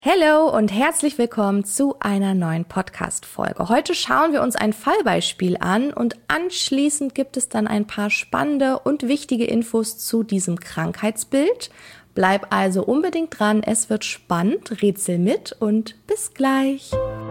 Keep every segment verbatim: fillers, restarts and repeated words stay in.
Hallo und herzlich willkommen zu einer neuen Podcast-Folge. Heute schauen wir uns ein Fallbeispiel an und anschließend gibt es dann ein paar spannende und wichtige Infos zu diesem Krankheitsbild. Bleib also unbedingt dran, es wird spannend, rätsel mit und bis gleich.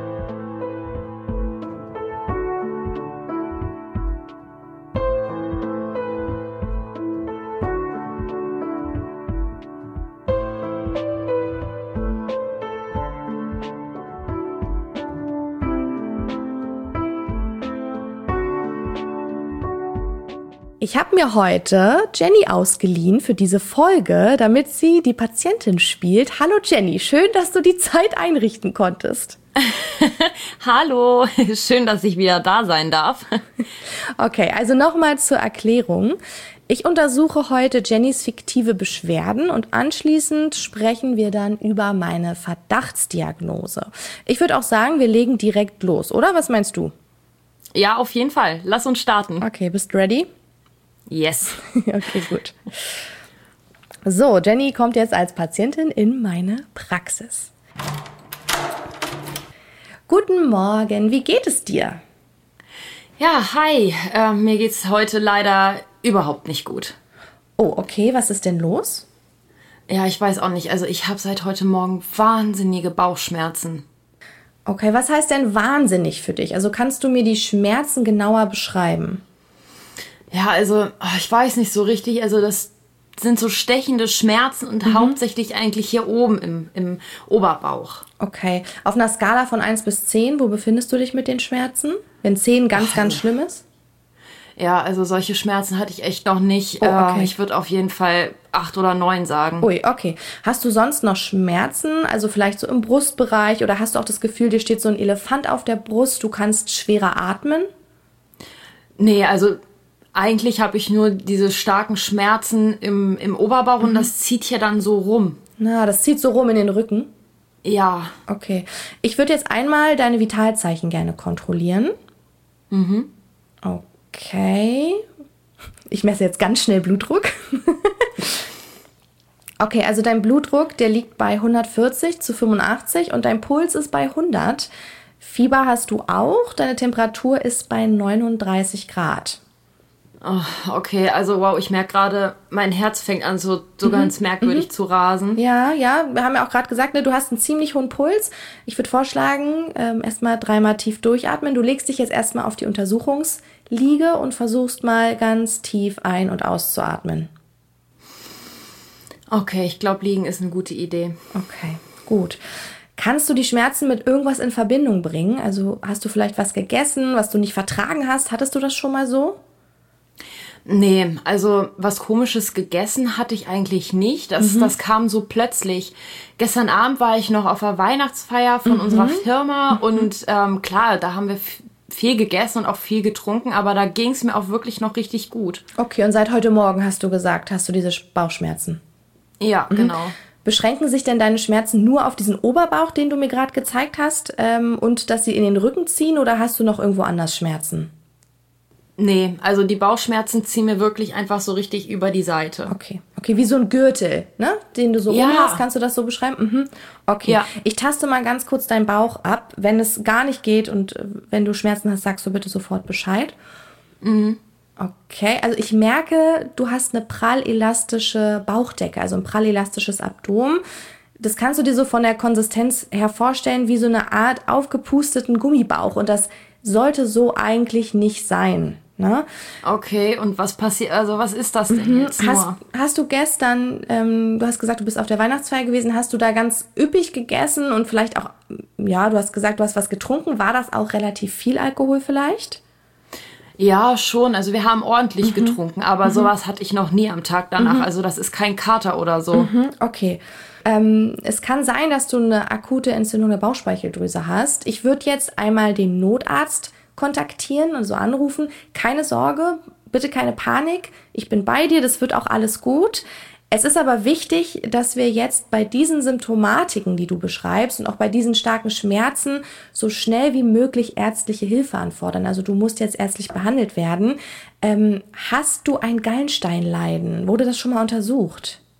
Ich habe mir heute Jenny ausgeliehen für diese Folge, damit sie die Patientin spielt. Hallo Jenny, schön, dass du die Zeit einrichten konntest. Hallo, schön, dass ich wieder da sein darf. Okay, also nochmal zur Erklärung. Ich untersuche heute Jennys fiktive Beschwerden und anschließend sprechen wir dann über meine Verdachtsdiagnose. Ich würde auch sagen, wir legen direkt los, oder? Was meinst du? Ja, auf jeden Fall. Lass uns starten. Okay, bist du ready? Yes. Okay, gut. So, Jenny kommt jetzt als Patientin in meine Praxis. Guten Morgen, wie geht es dir? Ja, hi. Äh, mir geht's heute leider überhaupt nicht gut. Oh, okay, was ist denn los? Ja, ich weiß auch nicht. Also ich habe seit heute Morgen wahnsinnige Bauchschmerzen. Okay, was heißt denn wahnsinnig für dich? Also kannst du mir die Schmerzen genauer beschreiben? Ja, also ich weiß nicht so richtig. Also das sind so stechende Schmerzen und mhm. hauptsächlich eigentlich hier oben im, im Oberbauch. Okay, auf einer Skala von eins bis zehn, wo befindest du dich mit den Schmerzen? Wenn zehn ganz, oh, ganz schlimm ist? Ja, also solche Schmerzen hatte ich echt noch nicht. Oh, okay. Ich würde auf jeden Fall acht oder neun sagen. Ui, okay. Hast du sonst noch Schmerzen? Also vielleicht so im Brustbereich oder hast du auch das Gefühl, dir steht so ein Elefant auf der Brust, du kannst schwerer atmen? Nee, also eigentlich habe ich nur diese starken Schmerzen im, im Oberbauch mhm. und das zieht hier dann so rum. Na, das zieht so rum in den Rücken? Ja. Okay. Ich würde jetzt einmal deine Vitalzeichen gerne kontrollieren. Mhm. Okay. Ich messe jetzt ganz schnell Blutdruck. Okay, also dein Blutdruck, der liegt bei hundertvierzig zu fünfundachtzig und dein Puls ist bei hundert. Fieber hast du auch. Deine Temperatur ist bei neununddreißig Grad. Oh, okay, also wow, ich merke gerade, mein Herz fängt an so, so mhm. ganz merkwürdig mhm. zu rasen. Ja, ja, wir haben ja auch gerade gesagt, ne, du hast einen ziemlich hohen Puls. Ich würde vorschlagen, ähm, erstmal dreimal tief durchatmen. Du legst dich jetzt erstmal auf die Untersuchungsliege und versuchst mal ganz tief ein- und auszuatmen. Okay, ich glaube, liegen ist eine gute Idee. Okay, gut. Kannst du die Schmerzen mit irgendwas in Verbindung bringen? Also hast du vielleicht was gegessen, was du nicht vertragen hast? Hattest du das schon mal so? Nee, also was Komisches gegessen hatte ich eigentlich nicht. Das, mhm. das kam so plötzlich. Gestern Abend war ich noch auf der Weihnachtsfeier von mhm. unserer Firma mhm. und ähm, klar, da haben wir f- viel gegessen und auch viel getrunken, aber da ging es mir auch wirklich noch richtig gut. Okay, und seit heute Morgen hast du gesagt, hast du diese Bauchschmerzen? Ja, mhm. genau. Beschränken sich denn deine Schmerzen nur auf diesen Oberbauch, den du mir gerade gezeigt hast, ähm, und dass sie in den Rücken ziehen oder hast du noch irgendwo anders Schmerzen? Nee, also die Bauchschmerzen ziehen mir wirklich einfach so richtig über die Seite. Okay, okay, wie so ein Gürtel, ne? Den du so ja. umhast, kannst du das so beschreiben? Mhm. Okay, ja. Ich taste mal ganz kurz deinen Bauch ab. Wenn es gar nicht geht und wenn du Schmerzen hast, sagst du bitte sofort Bescheid. Mhm. Okay, also ich merke, du hast eine prallelastische Bauchdecke, also ein prallelastisches Abdomen. Das kannst du dir so von der Konsistenz her vorstellen, wie so eine Art aufgepusteten Gummibauch. Und das sollte so eigentlich nicht sein. Ne? Okay, und was passiert, also was ist das denn mhm. jetzt nur? Hast, hast du gestern, ähm, du hast gesagt, du bist auf der Weihnachtsfeier gewesen, hast du da ganz üppig gegessen und vielleicht auch, ja, du hast gesagt, du hast was getrunken. War das auch relativ viel Alkohol vielleicht? Ja, schon. Also wir haben ordentlich mhm. getrunken, aber mhm. sowas hatte ich noch nie am Tag danach. Mhm. Also das ist kein Kater oder so. Mhm. Okay. Ähm, es kann sein, dass du eine akute Entzündung der Bauchspeicheldrüse hast. Ich würde jetzt einmal den Notarzt kontaktieren, also anrufen. Keine Sorge, bitte keine Panik. Ich bin bei dir, das wird auch alles gut. Es ist aber wichtig, dass wir jetzt bei diesen Symptomatiken, die du beschreibst und auch bei diesen starken Schmerzen so schnell wie möglich ärztliche Hilfe anfordern. Also du musst jetzt ärztlich behandelt werden. Ähm, hast du ein Gallensteinleiden? Wurde das schon mal untersucht?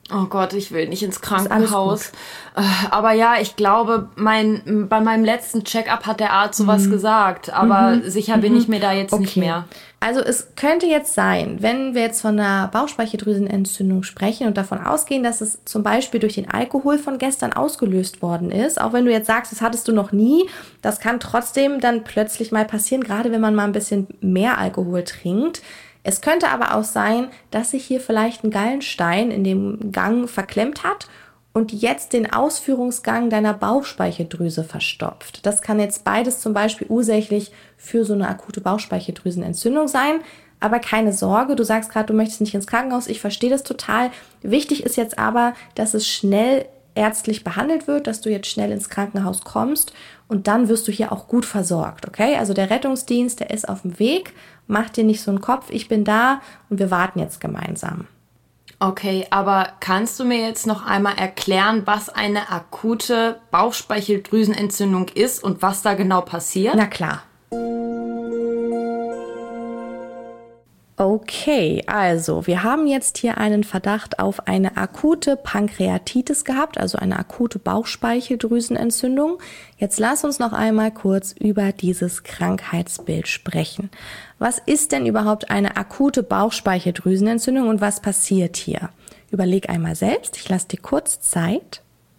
Oh Gott, ich will nicht ins Krankenhaus. Aber ja, ich glaube, mein, bei meinem letzten Check-up hat der Arzt sowas mhm. gesagt. Aber mhm. sicher bin ich mir da jetzt okay. nicht mehr. Also es könnte jetzt sein, wenn wir jetzt von einer Bauchspeicheldrüsenentzündung sprechen und davon ausgehen, dass es zum Beispiel durch den Alkohol von gestern ausgelöst worden ist, auch wenn du jetzt sagst, das hattest du noch nie, das kann trotzdem dann plötzlich mal passieren, gerade wenn man mal ein bisschen mehr Alkohol trinkt. Es könnte aber auch sein, dass sich hier vielleicht ein Gallenstein in dem Gang verklemmt hat und jetzt den Ausführungsgang deiner Bauchspeicheldrüse verstopft. Das kann jetzt beides zum Beispiel ursächlich für so eine akute Bauchspeicheldrüsenentzündung sein. Aber keine Sorge, du sagst gerade, du möchtest nicht ins Krankenhaus. Ich verstehe das total. Wichtig ist jetzt aber, dass es schnell ärztlich behandelt wird, dass du jetzt schnell ins Krankenhaus kommst und dann wirst du hier auch gut versorgt, okay? Also der Rettungsdienst, der ist auf dem Weg. Mach dir nicht so einen Kopf, ich bin da und wir warten jetzt gemeinsam. Okay, aber kannst du mir jetzt noch einmal erklären, was eine akute Bauchspeicheldrüsenentzündung ist und was da genau passiert? Na klar. Okay, also wir haben jetzt hier einen Verdacht auf eine akute Pankreatitis gehabt, also eine akute Bauchspeicheldrüsenentzündung. Jetzt lass uns noch einmal kurz über dieses Krankheitsbild sprechen. Was ist denn überhaupt eine akute Bauchspeicheldrüsenentzündung und was passiert hier? Überleg einmal selbst, ich lasse dir kurz Zeit.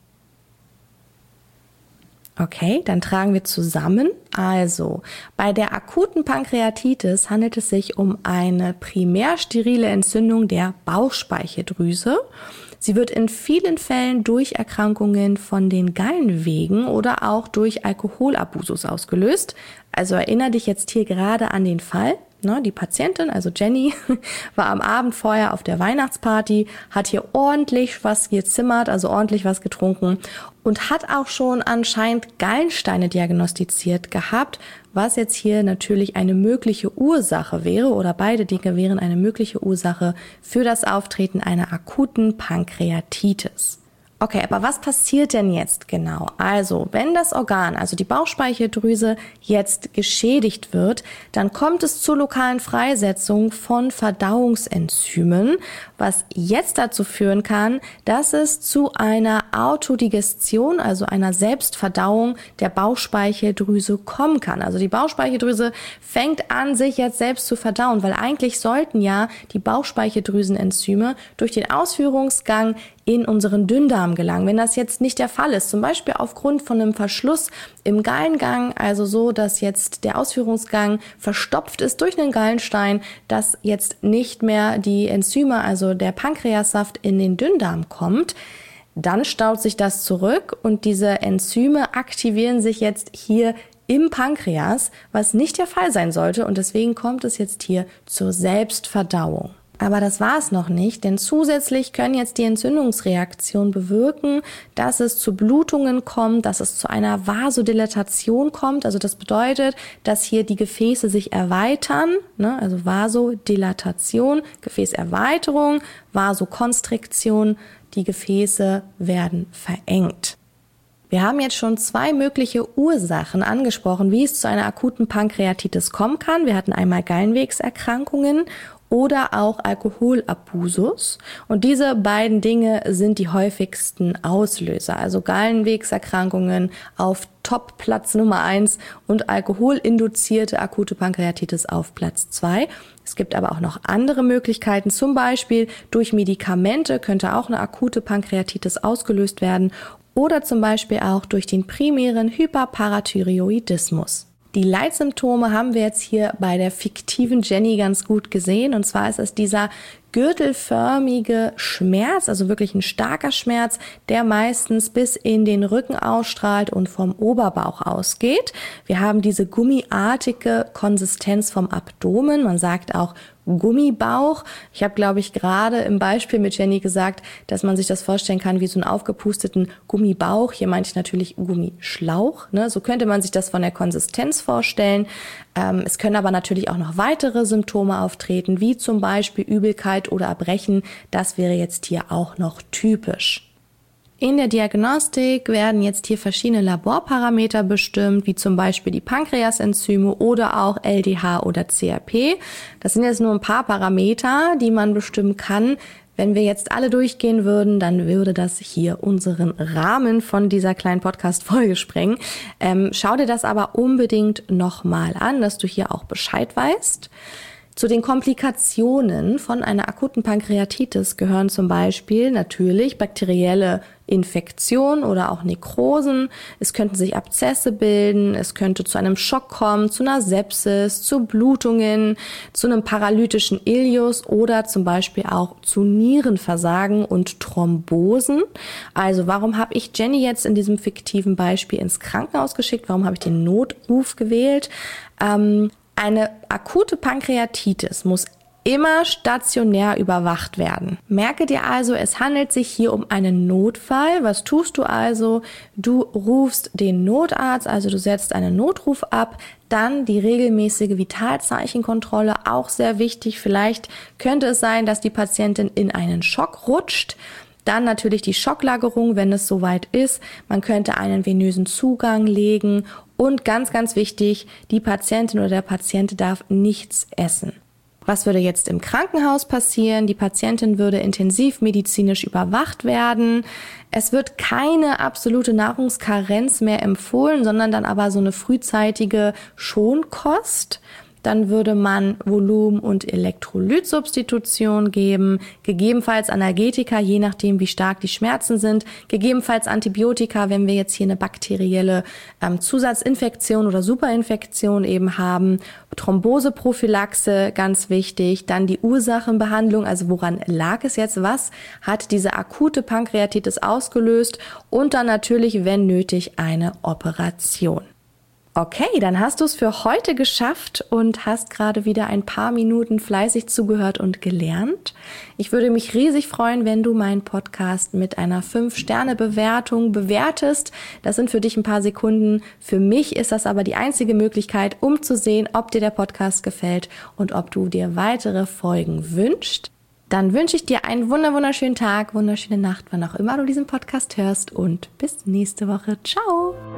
Okay, dann tragen wir zusammen. Also, bei der akuten Pankreatitis handelt es sich um eine primär sterile Entzündung der Bauchspeicheldrüse. Sie wird in vielen Fällen durch Erkrankungen von den Gallenwegen oder auch durch Alkoholabusus ausgelöst. Also erinnere dich jetzt hier gerade an den Fall. Die Patientin, also Jenny, war am Abend vorher auf der Weihnachtsparty, hat hier ordentlich was gezimmert, also ordentlich was getrunken und hat auch schon anscheinend Gallensteine diagnostiziert gehabt, was jetzt hier natürlich eine mögliche Ursache wäre oder beide Dinge wären eine mögliche Ursache für das Auftreten einer akuten Pankreatitis. Okay, aber was passiert denn jetzt genau? Also, wenn das Organ, also die Bauchspeicheldrüse, jetzt geschädigt wird, dann kommt es zur lokalen Freisetzung von Verdauungsenzymen, was jetzt dazu führen kann, dass es zu einer Autodigestion, also einer Selbstverdauung der Bauchspeicheldrüse kommen kann. Also die Bauchspeicheldrüse fängt an, sich jetzt selbst zu verdauen, weil eigentlich sollten ja die Bauchspeicheldrüsenenzyme durch den Ausführungsgang in unseren Dünndarm gelangen. Wenn das jetzt nicht der Fall ist, zum Beispiel aufgrund von einem Verschluss im Gallengang, also so, dass jetzt der Ausführungsgang verstopft ist durch einen Gallenstein, dass jetzt nicht mehr die Enzyme, also der Pankreassaft in den Dünndarm kommt, dann staut sich das zurück und diese Enzyme aktivieren sich jetzt hier im Pankreas, was nicht der Fall sein sollte und deswegen kommt es jetzt hier zur Selbstverdauung. Aber das war es noch nicht, denn zusätzlich können jetzt die Entzündungsreaktionen bewirken, dass es zu Blutungen kommt, dass es zu einer Vasodilatation kommt. Also das bedeutet, dass hier die Gefäße sich erweitern, ne? Also Vasodilatation, Gefäßerweiterung, Vasokonstriktion, die Gefäße werden verengt. Wir haben jetzt schon zwei mögliche Ursachen angesprochen, wie es zu einer akuten Pankreatitis kommen kann. Wir hatten einmal Gallenwegserkrankungen oder auch Alkoholabusus. Und diese beiden Dinge sind die häufigsten Auslöser. Also Gallenwegserkrankungen auf Top-Platz Nummer eins und alkoholinduzierte akute Pankreatitis auf Platz zwei. Es gibt aber auch noch andere Möglichkeiten. Zum Beispiel durch Medikamente könnte auch eine akute Pankreatitis ausgelöst werden oder zum Beispiel auch durch den primären Hyperparathyreoidismus. Die Leitsymptome haben wir jetzt hier bei der fiktiven Jenny ganz gut gesehen. Und zwar ist es dieser gürtelförmige Schmerz, also wirklich ein starker Schmerz, der meistens bis in den Rücken ausstrahlt und vom Oberbauch ausgeht. Wir haben diese gummiartige Konsistenz vom Abdomen. Man sagt auch Gummibauch. Ich habe, glaube ich, gerade im Beispiel mit Jenny gesagt, dass man sich das vorstellen kann wie so einen aufgepusteten Gummibauch. Hier meinte ich natürlich Gummischlauch, ne? So könnte man sich das von der Konsistenz vorstellen. Ähm, es können aber natürlich auch noch weitere Symptome auftreten, wie zum Beispiel Übelkeit oder Erbrechen. Das wäre jetzt hier auch noch typisch. In der Diagnostik werden jetzt hier verschiedene Laborparameter bestimmt, wie zum Beispiel die Pankreasenzyme oder auch L D H oder C R P. Das sind jetzt nur ein paar Parameter, die man bestimmen kann, Wenn wir jetzt alle durchgehen würden, dann würde das hier unseren Rahmen von dieser kleinen Podcast-Folge sprengen. Ähm, schau dir das aber unbedingt nochmal an, dass du hier auch Bescheid weißt. Zu den Komplikationen von einer akuten Pankreatitis gehören zum Beispiel natürlich bakterielle Infektionen oder auch Nekrosen. Es könnten sich Abzesse bilden, es könnte zu einem Schock kommen, zu einer Sepsis, zu Blutungen, zu einem paralytischen Ileus oder zum Beispiel auch zu Nierenversagen und Thrombosen. Also warum habe ich Jenny jetzt in diesem fiktiven Beispiel ins Krankenhaus geschickt? Warum habe ich den Notruf gewählt? Ähm, Eine akute Pankreatitis muss immer stationär überwacht werden. Merke dir also, es handelt sich hier um einen Notfall. Was tust du also? Du rufst den Notarzt, also du setzt einen Notruf ab, dann die regelmäßige Vitalzeichenkontrolle, auch sehr wichtig. Vielleicht könnte es sein, dass die Patientin in einen Schock rutscht. Dann natürlich die Schocklagerung, wenn es soweit ist. Man könnte einen venösen Zugang legen. Und ganz, ganz wichtig, die Patientin oder der Patient darf nichts essen. Was würde jetzt im Krankenhaus passieren? Die Patientin würde intensivmedizinisch überwacht werden. Es wird keine absolute Nahrungskarenz mehr empfohlen, sondern dann aber so eine frühzeitige Schonkost. Dann würde man Volumen- und Elektrolytsubstitution geben, gegebenenfalls Analgetika, je nachdem wie stark die Schmerzen sind, gegebenenfalls Antibiotika, wenn wir jetzt hier eine bakterielle ähm, Zusatzinfektion oder Superinfektion eben haben, Thromboseprophylaxe, ganz wichtig, dann die Ursachenbehandlung, also woran lag es jetzt, was hat diese akute Pankreatitis ausgelöst und dann natürlich, wenn nötig, eine Operation. Okay, dann hast du es für heute geschafft und hast gerade wieder ein paar Minuten fleißig zugehört und gelernt. Ich würde mich riesig freuen, wenn du meinen Podcast mit einer fünf Sterne Bewertung bewertest. Das sind für dich ein paar Sekunden. Für mich ist das aber die einzige Möglichkeit, um zu sehen, ob dir der Podcast gefällt und ob du dir weitere Folgen wünschst. Dann wünsche ich dir einen wunderschönen Tag, wunderschöne Nacht, wann auch immer du diesen Podcast hörst und bis nächste Woche. Ciao!